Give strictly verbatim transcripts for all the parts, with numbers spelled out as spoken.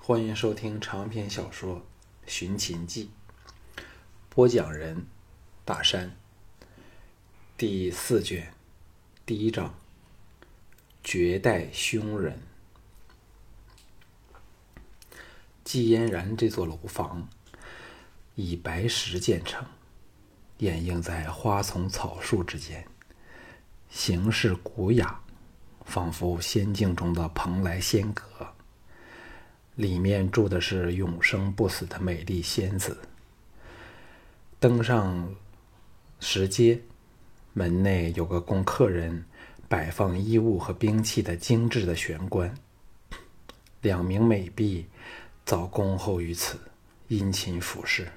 欢迎收听长篇小说《寻秦记》，播讲人大山，第四卷，第一章，绝代凶人。季嫣然这座楼房以白石建成，掩映在花丛草树之间，形式古雅，仿佛仙境中的蓬莱仙阁。里面住的是永生不死的美丽仙子。登上石阶，门内有个供客人摆放衣物和兵器的精致的玄关，两名美婢早恭候于此，殷勤服侍。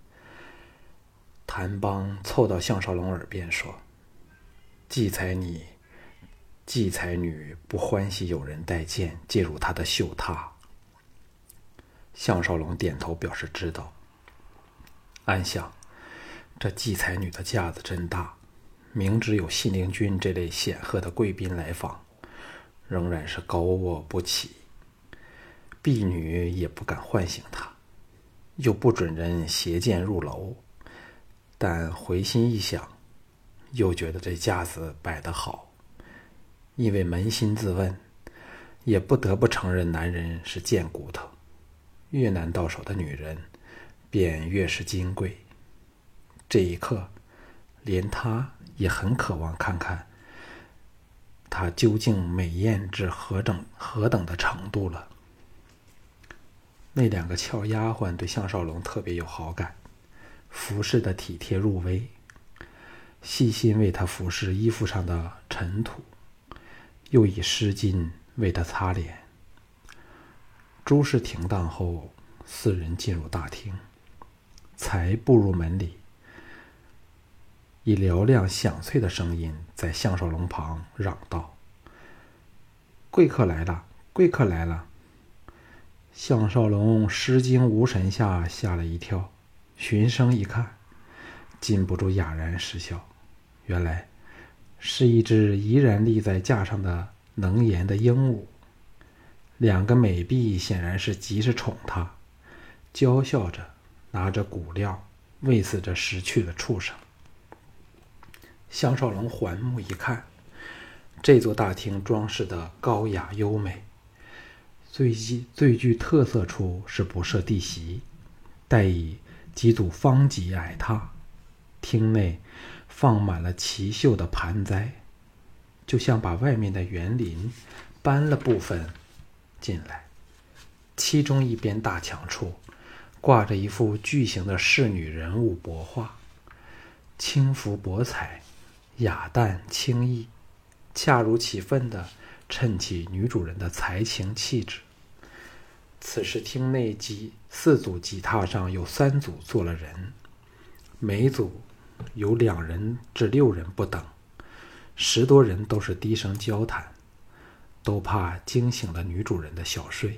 谭邦凑到项少龙耳边说：“季才女，季才女不欢喜有人带剑介入她的绣榻。”项少龙点头表示知道，暗想这季才女的架子真大，明知有信陵君这类显赫的贵宾来访，仍然是高卧不起。婢女也不敢唤醒她，又不准人携剑入楼，但回心一想，又觉得这架子摆得好，因为扪心自问，也不得不承认男人是贱骨头，越难到手的女人便越是金贵。这一刻，连他也很渴望看看她究竟美艳至何等何等的程度了。那两个俏丫鬟对项少龙特别有好感，服侍的体贴入微，细心为他服侍衣服上的尘土，又以湿巾为他擦脸。诸事停当后，四人进入大厅，才步入门里，以嘹亮响脆的声音在项少龙旁嚷道：“贵客来了，贵客来了！”项少龙失惊无神下吓了一跳，循声一看，禁不住哑然失笑。原来是一只依然立在架上的能言的鹦鹉。两个美婢显然是极是宠他，娇笑着拿着骨料喂饲着识趣的畜生。项少龙环目一看，这座大厅装饰的高雅优美，最具最具特色处是不设地席，带以几组方脊矮榻，厅内放满了奇秀的盘栽，就像把外面的园林搬了部分进来。其中一边大墙处挂着一幅巨型的仕女人物帛画，轻浮博彩，雅淡轻逸，恰如其分地衬起女主人的才情气质。此时厅内几四组几榻上有三组坐了人，每组有两人至六人不等，十多人都是低声交谈，都怕惊醒了女主人的小睡。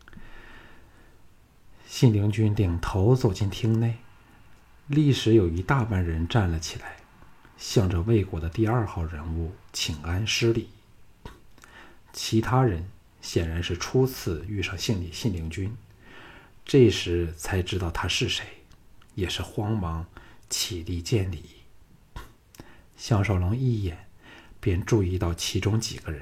信陵君领头走进厅内，立时有一大半人站了起来，向着魏国的第二号人物请安施礼。其他人显然是初次遇上信礼信陵君，这时才知道他是谁，也是慌忙起立见礼。项少龙一眼便注意到其中几个人，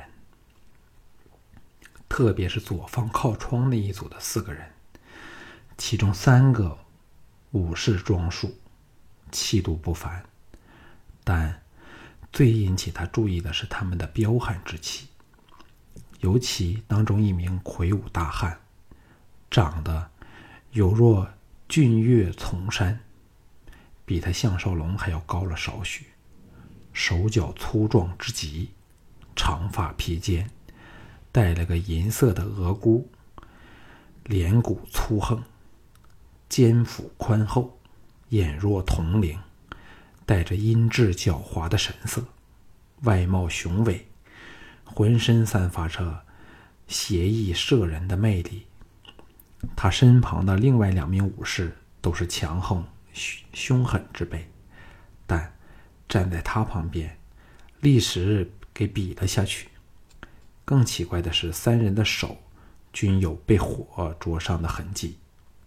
特别是左方靠窗那一组的四个人，其中三个武士装束，气度不凡，但最引起他注意的是他们的彪悍之气。尤其当中一名魁梧大汉，长得有若俊岳从山，比他项少龙还要高了少许，手脚粗壮之极，长发披肩，戴了个银色的额箍，脸骨粗横，肩腹宽厚，眼若铜铃，带着阴鸷狡猾的神色，外貌雄伟，浑身散发着邪异摄人的魅力。他身旁的另外两名武士都是强横凶狠之辈，但站在他旁边，立时给比了下去。更奇怪的是，三人的手均有被火灼伤的痕迹。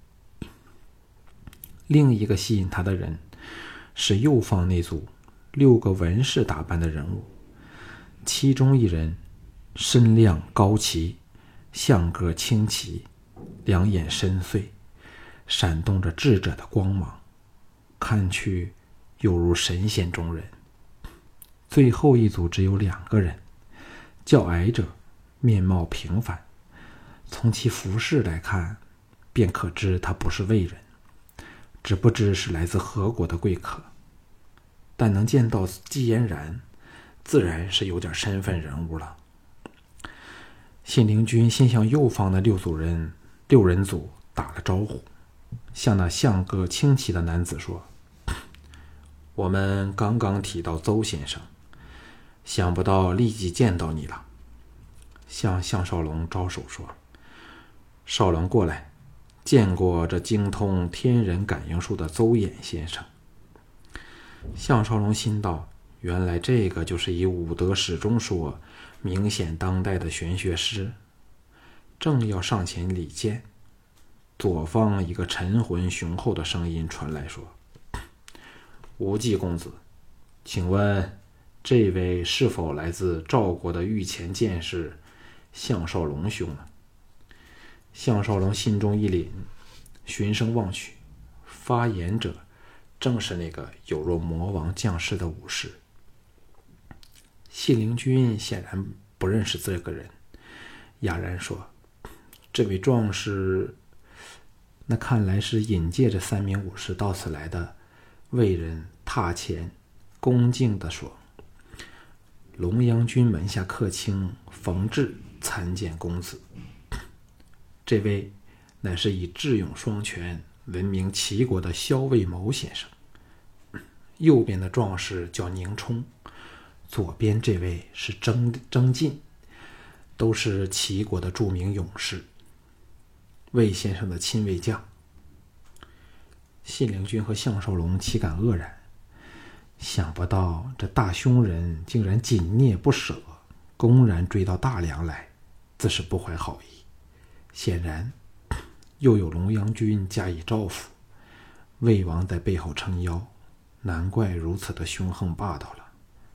另一个吸引他的人是右方那组六个文士打扮的人物，其中一人身量高齐，相个清奇，两眼深邃，闪动着智者的光芒，看去犹如神仙中人。最后一组只有两个人，较矮者面貌平凡，从其服饰来看便可知他不是魏人，只不知是来自何国的贵客。但能见到季嫣然，自然是有点身份人物了。信陵君先向右方的六组人六人组打了招呼，向那相个清奇的男子说：“我们刚刚提到邹先生，想不到立即见到你了。”向项少龙招手说：“少龙过来，见过这精通天人感应术的邹衍先生。”项少龙心道，原来这个就是以武德始终说明显当代的玄学师。正要上前礼见，左方一个沉浑雄厚的声音传来说：“无忌公子，请问这位是否来自赵国的御前剑士项少龙兄呢？”项少龙心中一凛，循声望去，发言者正是那个有若魔王降世的武士。信陵君显然不认识这个人，哑然说：“这位壮士，那看来是引介这三名武士到此来的。”魏人踏前恭敬地说：“龙阳君门下客卿冯志参见公子。”这位乃是以智勇双全闻名齐国的萧卫谋先生。右边的壮士叫宁冲，左边这位是征征进，都是齐国的著名勇士，魏先生的亲卫将。信陵君和项少龙岂敢愕然，想不到这大凶人竟然紧捏不舍，公然追到大梁来，自是不怀好意。显然又有龙阳君加以照拂，魏王在背后撑腰，难怪如此的凶横霸道了。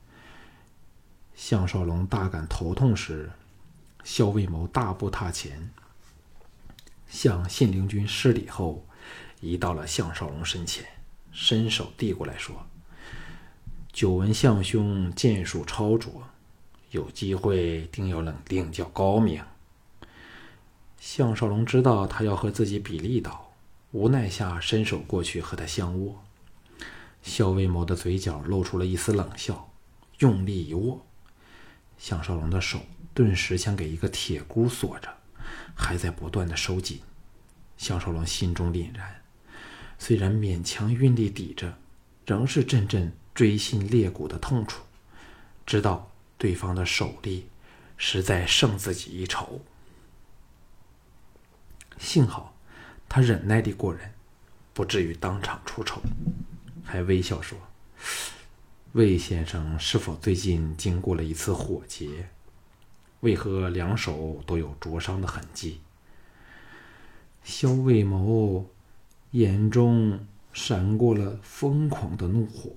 项少龙大感头痛时，萧卫谋大步踏前，向信陵君施礼后，移到了项少龙身前，伸手递过来说：“久闻项兄剑术超卓，有机会定要冷定较高明。”项少龙知道他要和自己比力道，无奈下伸手过去和他相握。萧卫谋的嘴角露出了一丝冷笑，用力一握，项少龙的手顿时像给一个铁箍锁着，还在不断的收紧。项少龙心中凛然，虽然勉强运力抵着，仍是阵阵锥心裂骨的痛楚，知道对方的手力实在胜自己一筹。幸好他忍耐力过人，不至于当场出丑，还微笑说：“魏先生是否最近经过了一次火劫？为何两手都有灼伤的痕迹？”萧卫谋眼中闪过了疯狂的怒火，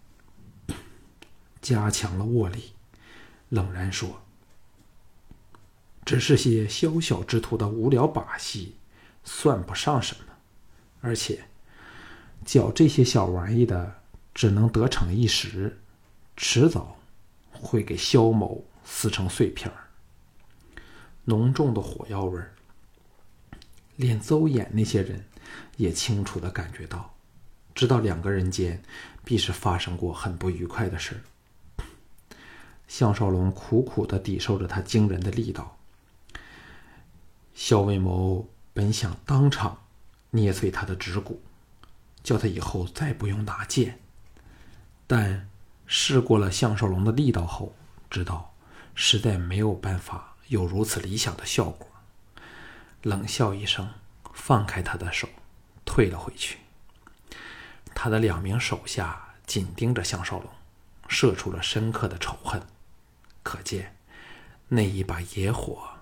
加强了握力，冷然说：“只是些宵小之徒的无聊把戏，算不上什么。而且搅这些小玩意的只能得逞一时，迟早会给萧某撕成碎片。”浓重的火药味儿，连邹衍那些人也清楚地感觉到，知道两个人间必是发生过很不愉快的事。项少龙苦苦地抵受着他惊人的力道，萧卫谋本想当场捏碎他的指骨，叫他以后再不用拿剑，但试过了项少龙的力道后，知道实在没有办法有如此理想的效果，冷笑一声，放开他的手，退了回去。他的两名手下紧盯着项少龙，射出了深刻的仇恨，可见那一把野火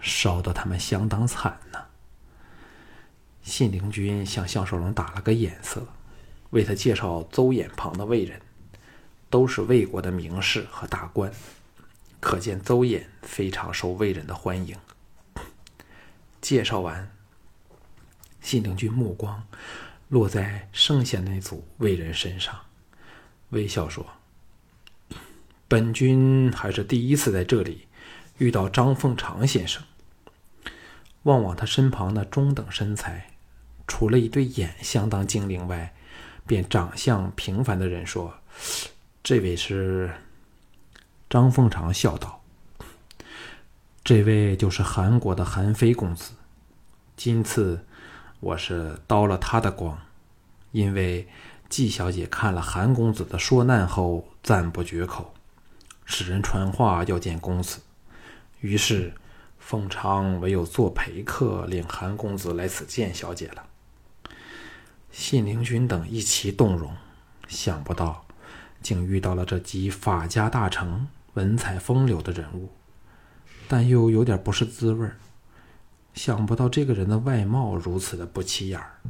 烧得他们相当惨呢。信陵君向项少龙打了个眼色，为他介绍邹衍旁的魏人，都是魏国的名士和大官，可见邹衍非常受魏人的欢迎。介绍完，信陵君目光落在剩下那组魏人身上，微笑说：“本君还是第一次在这里遇到张凤长先生。”望望他身旁那中等身材，除了一对眼相当精灵外，便长相平凡的人说：“这位是……”张凤长笑道：“这位就是韩国的韩非公子。今次我是叨了他的光，因为季小姐看了韩公子的说难后赞不绝口，使人传话要见公子，于是凤长唯有做陪客，领韩公子来此见小姐了。”信陵君等一齐动容，想不到竟遇到了这集法家大成、文采风流的人物，但又有点不是滋味。想不到这个人的外貌如此的不起眼儿。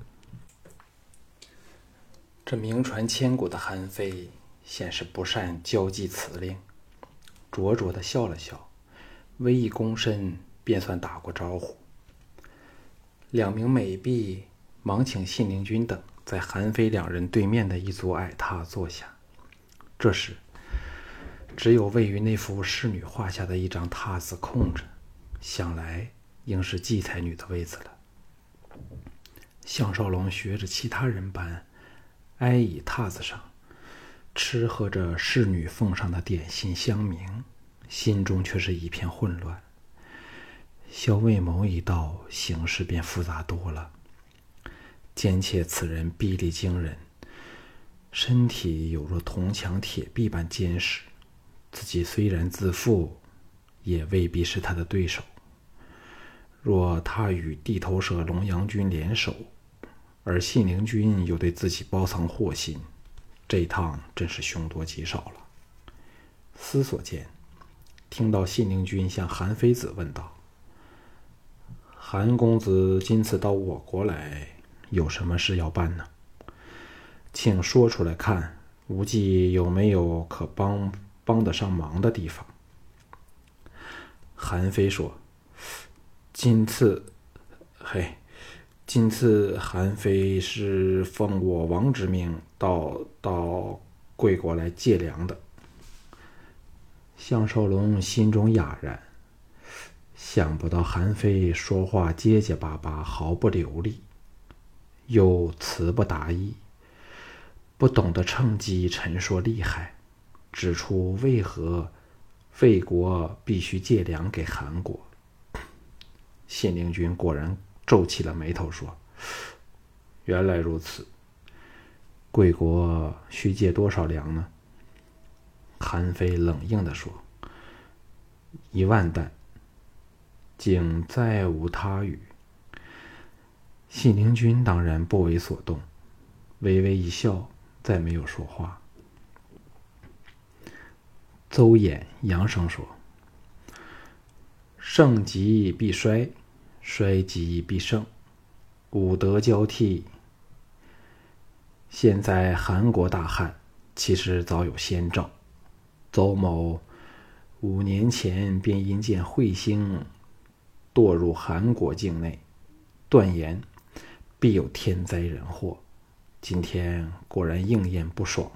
这名传千古的韩非显是不善交际辞令，灼灼的笑了笑，微一躬身，便算打过招呼。两名美婢忙请信陵君等在韩非两人对面的一组矮榻坐下。这时，只有位于那幅仕女画下的一张榻子空着，想来应是季才女的位子了。项少龙学着其他人般挨倚榻子上，吃喝着侍女奉上的点心香茗，心中却是一片混乱。萧卫谋一到，形势便复杂多了。兼且此人臂力惊人，身体有若铜墙铁壁般坚实，自己虽然自负，也未必是他的对手。若他与地头蛇龙阳君联手，而信陵君又对自己包藏祸心，这一趟真是凶多吉少了。思索间，听到信陵君向韩非子问道：“韩公子今次到我国来，有什么事要办呢？请说出来看，无忌有没有可帮帮得上忙的地方？”韩非说：“今次，嘿，今次韩非是奉我王之命到到贵国来借粮的。”项少龙心中哑然，想不到韩非说话结结巴巴，毫不流利，又词不达意，不懂得趁机陈说厉害，指出为何魏国必须借粮给韩国。信陵君果然皱起了眉头说：“原来如此，贵国需借多少粮呢？”韩非冷硬地说：“一万担。”竟再无他语。信陵君当然不为所动，微微一笑，再没有说话。邹衍扬声说：“盛极必衰，衰极必盛，五德交替。现在韩国大旱，其实早有先兆。邹某五年前便因见彗星堕入韩国境内，断言必有天灾人祸，今天果然应验不爽。”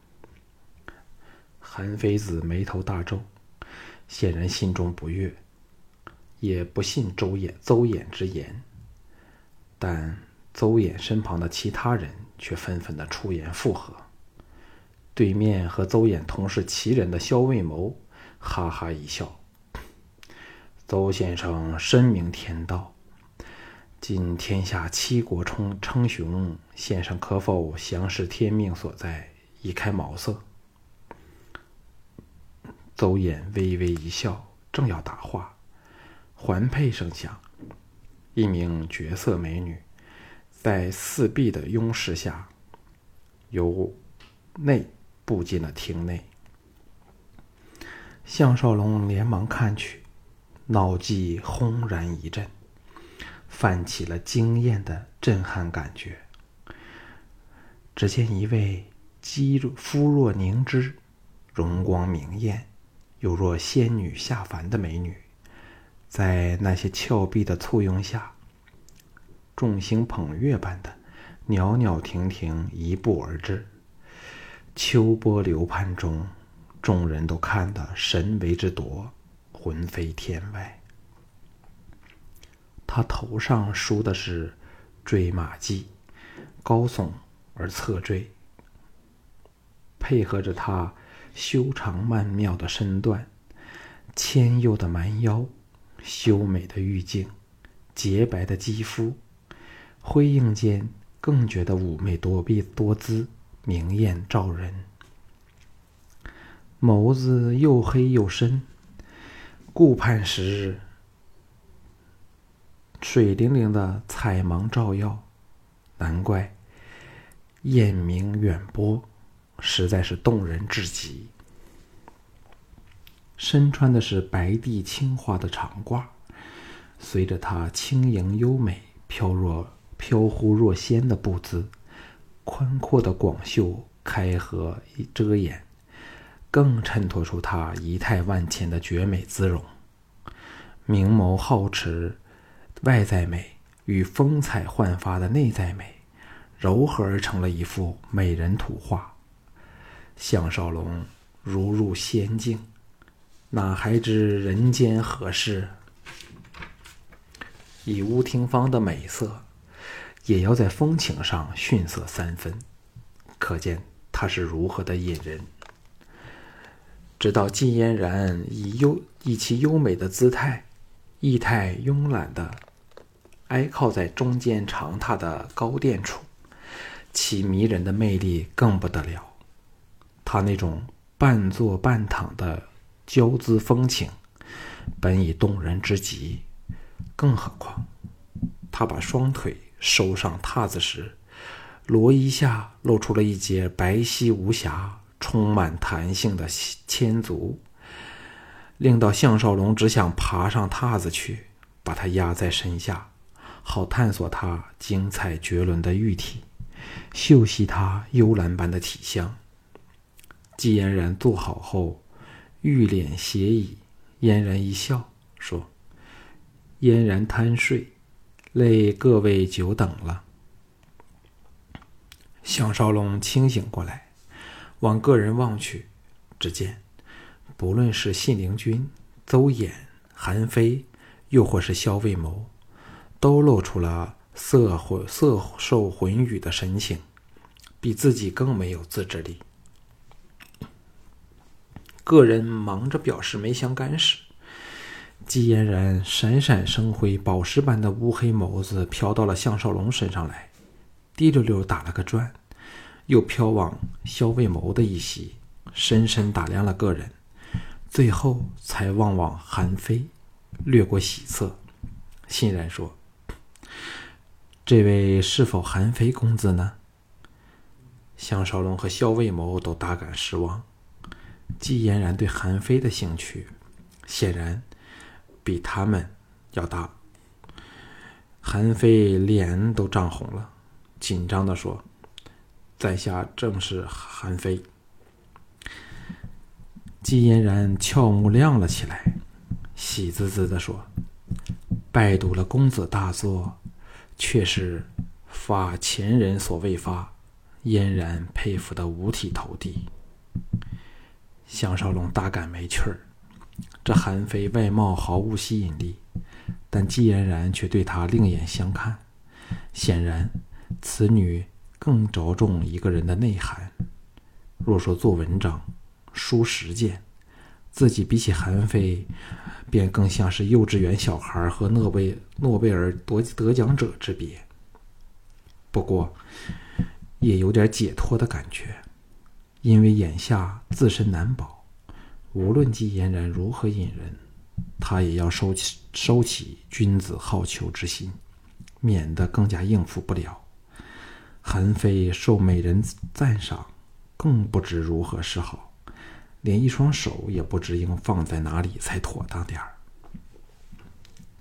韩非子眉头大皱，显然心中不悦，也不信周衍邹衍之言，但邹衍身旁的其他人却纷纷的出言附和。对面和邹衍同是齐人的萧卫谋哈哈一笑：“邹先生深明天道，今天下七国称称雄，先生可否详视天命所在，以开茅塞？”邹衍微微一笑，正要答话，环佩声响，一名绝色美女在四壁的拥视下，由内步进了厅内。项少龙连忙看去， 脑际轰然一震，泛起了惊艳的震撼感觉。只见一位肌肤若凝脂、容光明艳，有若仙女下凡的美女，在那些峭壁的簇拥下，众星捧月般的袅袅婷婷一步而至。秋波流盼中，众人都看得神为之夺，魂飞天外。他头上梳的是坠马髻，高耸而侧坠，配合着他修长曼妙的身段，纤幼的蛮腰，修美的玉颈，洁白的肌肤，辉映间更觉得妩媚多碧多姿，明艳照人。眸子又黑又深，顾盼时水灵灵的彩芒照耀，难怪艳名远播，实在是动人至极。身穿的是白地青花的长褂，随着她轻盈优美、飘若飘忽若仙的步姿，宽阔的广袖开合遮掩，更衬托出她仪态万千的绝美姿容。明眸皓齿外在美与风采焕发的内在美糅合而成了一幅美人图画。项少龙如入仙境，哪还知人间何事？以乌廷芳的美色，也要在风情上逊色三分，可见他是如何的引人。直到季嫣然以优以其优美的姿态，仪态慵懒的挨靠在中间长榻的高垫处，其迷人的魅力更不得了。他那种半坐半躺的娇姿风情，本已动人之极，更何况他把双腿收上榻子时，罗衣下露出了一截白皙无瑕、充满弹性的纤足，令到项少龙只想爬上榻子去，把他压在身下，好探索他精彩绝伦的玉体，嗅悉他幽兰般的体香。季嫣然坐好后，玉脸斜倚，嫣然一笑，说：“嫣然贪睡，累各位久等了。”项少龙清醒过来，往个人望去，只见不论是信陵君、邹衍、韩非，又或是萧卫谋，都露出了色魂色受魂语的神情，比自己更没有自制力。个人忙着表示没相干时，季嫣然闪闪生辉、宝石般的乌黑眸子飘到了项少龙身上来，滴溜溜打了个转，又飘往萧卫谋的一席，深深打量了个人，最后才望往韩非，略过喜色，欣然说：“这位是否韩非公子呢？”项少龙和萧卫谋都大感失望。季嫣然对韩非的兴趣显然比他们要大。韩非脸都涨红了，紧张地说：“在下正是韩非。”季嫣然俏目亮了起来，喜滋滋地说：“拜读了公子大作，却是发前人所未发，嫣然佩服得五体投地。”项少龙大感没趣儿，这韩非外貌毫无吸引力，但季嫣然却对他另眼相看，显然此女更着重一个人的内涵。若说做文章、书实践，自己比起韩非，便更像是幼稚园小孩和诺贝诺贝尔得得奖者之别。不过，也有点解脱的感觉。因为眼下自身难保，无论季嫣然如何引人，他也要收起收起君子好逑之心，免得更加应付不了。韩非受美人赞赏，更不知如何是好，连一双手也不知应放在哪里才妥当点儿。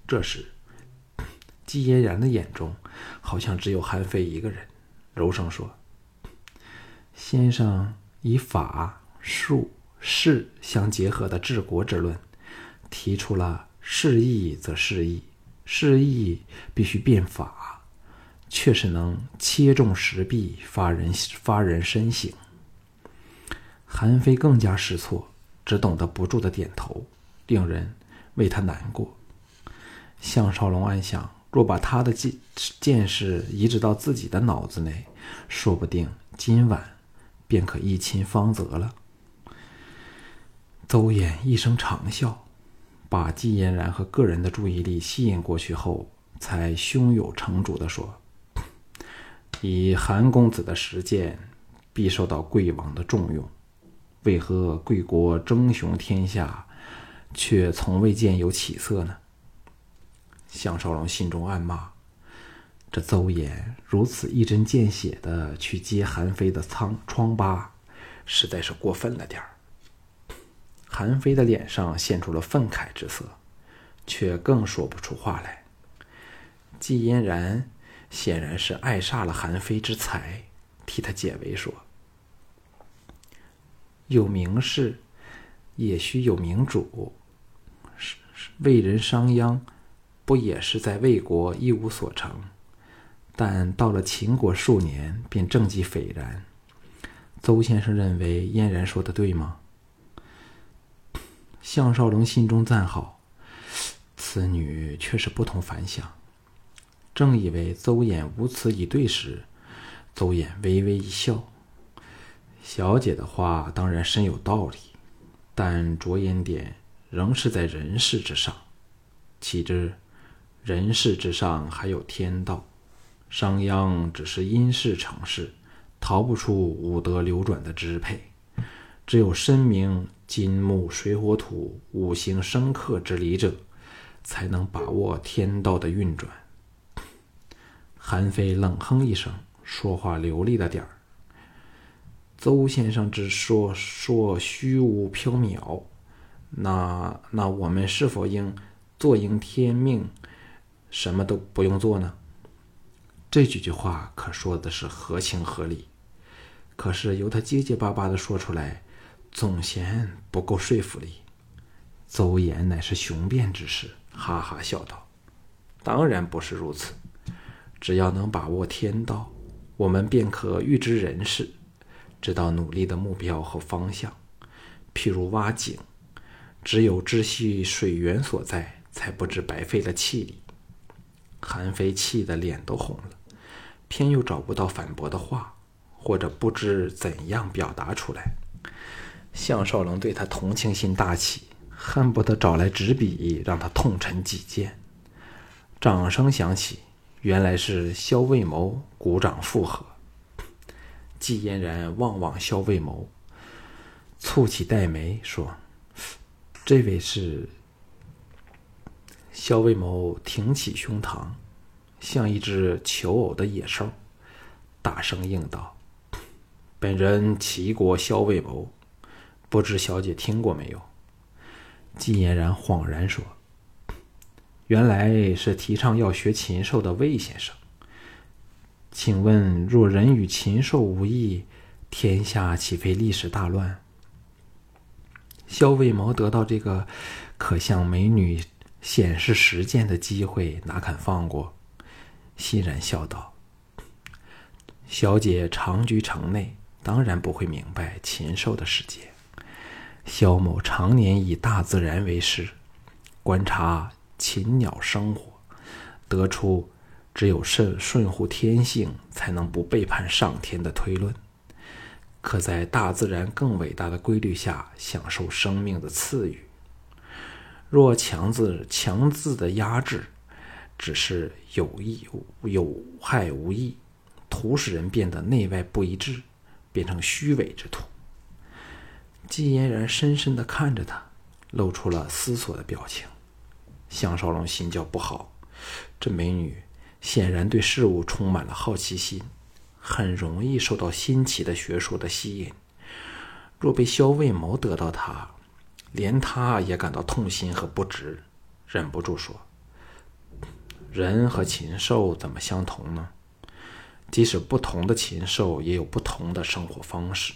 这时，季嫣然的眼中好像只有韩非一个人，柔声说：“先生以法、术、势相结合的治国之论，提出了事义则事义，事义必须变法，确实能切中时弊，发人发人深省。”韩非更加失措，只懂得不住的点头，令人为他难过。项少龙暗想，若把他的见识移植到自己的脑子内，说不定今晚便可一亲芳泽了。邹衍一声长啸，把季嫣然和个人的注意力吸引过去后，才胸有成竹地说：“以韩公子的实践，必受到贵王的重用，为何贵国争雄天下，却从未见有起色呢？”项少龙心中暗骂，这邹衍如此一针见血地去揭韩非的疮疮疤，实在是过分了点儿。韩非的脸上现出了愤慨之色，却更说不出话来。季嫣然显然是爱煞了韩非之才，替他解围说：“有名士，也须有明主。为人商鞅，不也是在魏国一无所成？但到了秦国数年，便政绩斐然。邹先生认为嫣然说的对吗？”项少龙心中赞好，此女却是不同凡响。正以为邹衍无词以对时，邹衍微微一笑：“小姐的话当然深有道理，但着眼点仍是在人事之上。岂知人事之上还有天道，商鞅只是因事成事，逃不出五德流转的支配。只有深明金木水火土五行生克之理者，才能把握天道的运转。”韩非冷哼一声，说话流利了点儿：“邹先生之说说虚无缥缈，那那我们是否应坐应天命，什么都不用做呢？”这几句话可说的是合情合理，可是由他结结巴巴的说出来，总嫌不够说服力。邹衍乃是雄辩之士，哈哈笑道：“当然不是如此，只要能把握天道，我们便可预知人事，知道努力的目标和方向。譬如挖井，只有知悉水源所在，才不致白费了气力。”韩非气得脸都红了，偏又找不到反驳的话，或者不知怎样表达出来。项少龙对他同情心大起，恨不得找来纸笔让他痛陈己见。掌声响起，原来是萧卫谋鼓掌附和。季嫣然望望萧卫谋，蹙起黛眉说：“这位是……”萧卫谋挺起胸膛，像一只求偶的野兽，大声应道：“本人齐国萧卫谋，不知小姐听过没有？”季嫣然恍然说：“原来是提倡要学禽兽的魏先生。请问，若人与禽兽无异，天下岂非历史大乱？”萧卫谋得到这个可向美女显示实践的机会，哪肯放过？欣然笑道：“小姐长居城内，当然不会明白禽兽的世界。萧某常年以大自然为师，观察禽鸟生活，得出只有顺顺乎天性，才能不背叛上天的推论。可在大自然更伟大的规律下，享受生命的赐予。若强制强制的压制，只是有益有害无益，徒使人变得内外不一致，变成虚伪之徒。”季嫣然深深地看着他，露出了思索的表情。项少龙心叫不好，这美女显然对事物充满了好奇心，很容易受到新奇的学说的吸引。若被萧卫谋得到她，连他也感到痛心和不值，忍不住说：“ 人和禽兽怎么相同呢？即使不同的禽兽，也有不同的生活方式。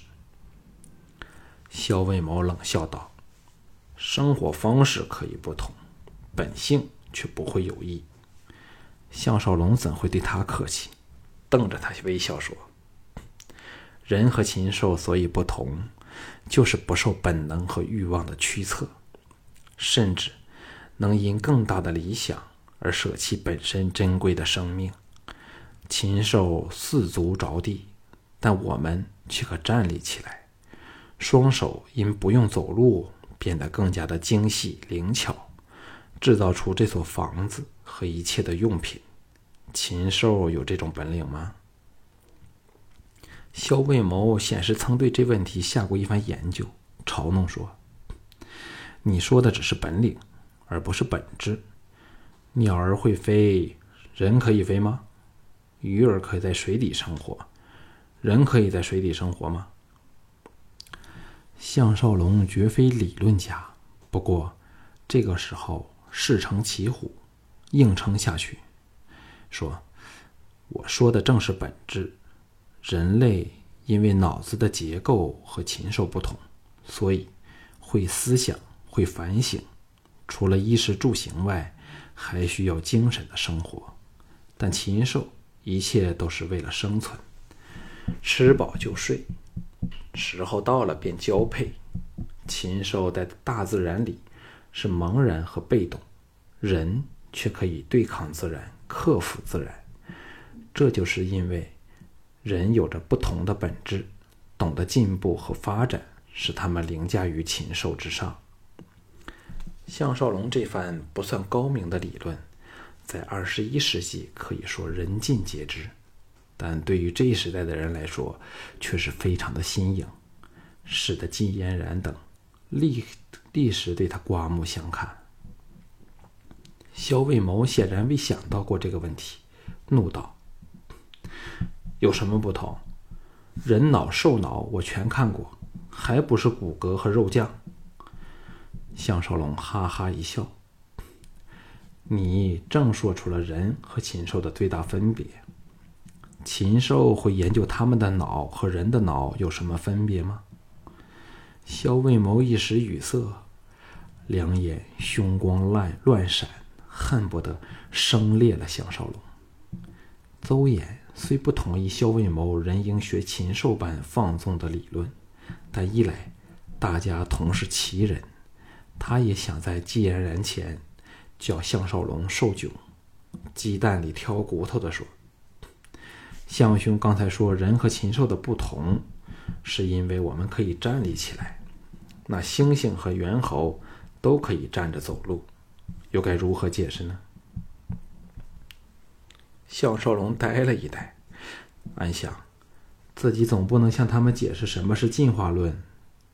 萧卫谋冷笑道：生活方式可以不同，本性却不会有异。项少龙怎会对他客气，瞪着他微笑说：人和禽兽所以不同，就是不受本能和欲望的驱策，甚至能因更大的理想而舍弃本身珍贵的生命。禽兽四足着地，但我们却可站立起来，双手因不用走路变得更加的精细灵巧，制造出这所房子和一切的用品。禽兽有这种本领吗？萧卫谋显示曾对这问题下过一番研究，嘲弄说：你说的只是本领，而不是本质。鸟儿会飞，人可以飞吗？鱼儿可以在水底生活，人可以在水底生活吗？项少龙绝非理论家，不过这个时候事成骑虎，硬撑下去，说：我说的正是本质。人类因为脑子的结构和禽兽不同，所以会思想，会反省，除了衣食住行外，还需要精神的生活。但禽兽一切都是为了生存，吃饱就睡，时候到了便交配。禽兽在大自然里是茫然和被动，人却可以对抗自然，克服自然。这就是因为人有着不同的本质，懂得进步和发展，使他们凌驾于禽兽之上。项少龙这番不算高明的理论，在二十一世纪可以说人尽皆知，但对于这一时代的人来说，却是非常的新颖，使得季嫣然等立立时对他刮目相看。萧卫谋显然未想到过这个问题，怒道：有什么不同？人脑兽脑我全看过，还不是骨骼和肉酱？项少龙哈哈一笑：你正说出了人和禽兽的最大分别。禽兽会研究他们的脑和人的脑有什么分别吗？萧卫谋一时语塞，两眼凶光乱乱闪，恨不得生裂了项少龙。邹衍虽不同意萧卫谋人应学禽兽般放纵的理论，但一来大家同是奇人，他也想在季嫣然前叫项少龙受窘，鸡蛋里挑骨头的说：项兄刚才说人和禽兽的不同，是因为我们可以站立起来，那猩猩和猿猴都可以站着走路，又该如何解释呢？项少龙呆了一呆，暗想自己总不能向他们解释什么是进化论。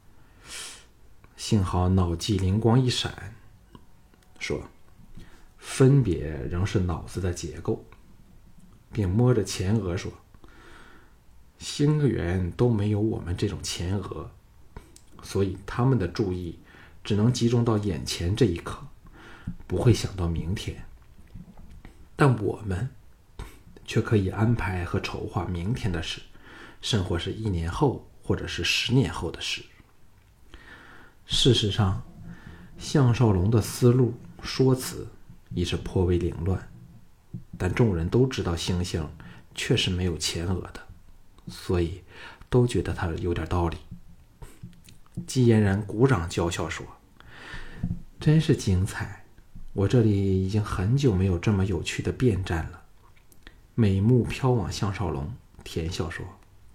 幸好脑际灵光一闪，说：分别仍是脑子的结构，并摸着前额说：星猿都没有我们这种前额，所以他们的注意只能集中到眼前这一刻，不会想到明天。但我们却可以安排和筹划明天的事，甚或是一年后或者是十年后的事。事实上，项少龙的思路说辞已是颇为凌乱，但众人都知道猩猩确实没有前额的，所以都觉得他有点道理。季嫣然鼓掌叫笑说：真是精彩，我这里已经很久没有这么有趣的辩战了。美目飘往项少龙，甜笑说：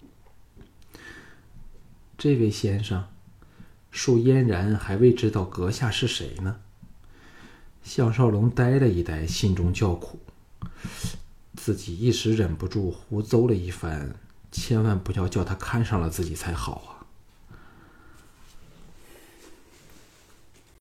这位先生，恕嫣然还未知道阁下是谁呢？项少龙呆了一呆，心中叫苦，自己一时忍不住胡诌了一番，千万不要叫他看上了自己才好啊。